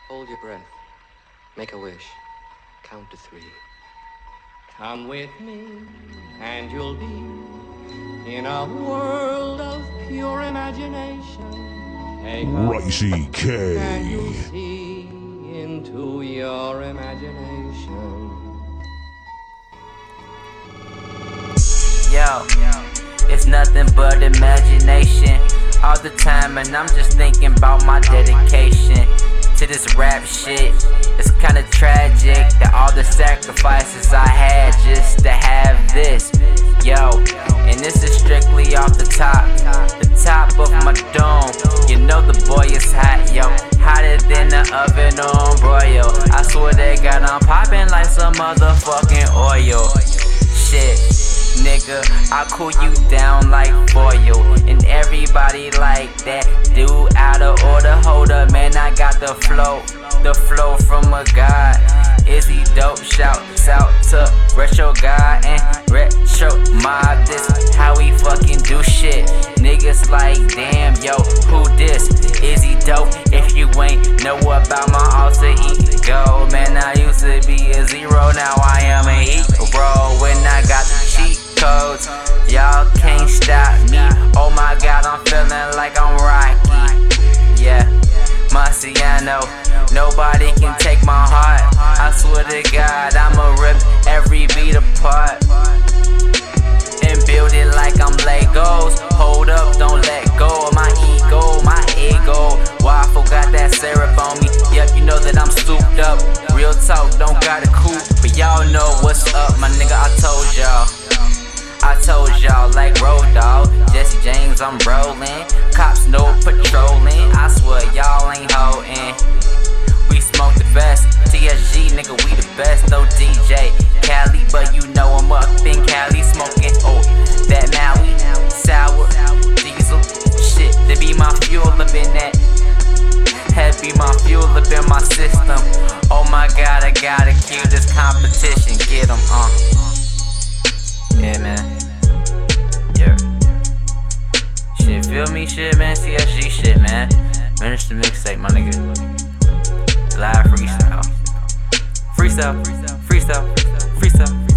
Hold your breath. Make a wish. Count to 3. Come with me, and you'll be in a world of pure imagination. Hey, Ricey K. and you'll see into your imagination. Yo, it's nothing but imagination all the time, and I'm just thinking about my dedication to this rap shit. It's kinda tragic that all the sacrifices I had just to have this. Yo, and this is strictly off the top of my dome. You know the boy is hot, yo, hotter than the oven on broil. I swear they got I'm popping like some motherfucking oil. Shit, nigga, I cool you down like foil. And everybody like that dude out of order. Hold up, man, I got the flow from a god. Is he dope? Shouts out to Retro Guy and Retro Mob. This how we fucking do shit. Niggas like, damn, yo, who this? Is he dope? If you ain't know about my alter ego, man, I used to be a 0, now I am a hero. When I got the cheat codes, y'all can't stop me. Oh my god, I'm feeling like I'm Rocky. Yeah, Marciano, nobody can take my heart. I swear to God, I'ma rip every beat apart and build it like I'm Legos. Hold up, don't let go of my ego, my ego. Waffle got that syrup on me. Yep, you know that I'm souped up. Real talk, don't got a coupe, but y'all know what's up, my nigga. I told y'all like Road Dogg, Jesse James, I'm rolling. Cops no patrolling. I swear y'all ain't holding. We smoke the best. TSG, nigga, we the best. No DJ Cali, but you know I'm up in Cali smoking. Oh, that Maui sour diesel shit. That be my fuel up in that. That be my fuel up in my system. Oh my god, I gotta kill this competition. Get 'em, yeah, man. Yeah. Shit, feel me? Shit, man. TSG shit, man. Minister mixtape, my nigga. Live freestyle. Freestyle.